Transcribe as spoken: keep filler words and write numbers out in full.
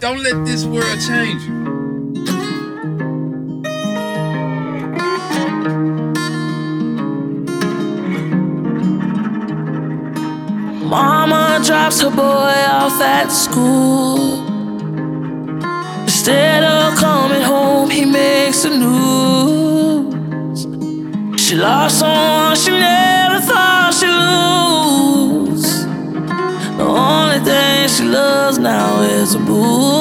Don't let this world change you. Mama drops her boy off at school. Instead of coming home, he makes the news. She lost someone she never thought she'd lose. The only thing she loves now is the booze.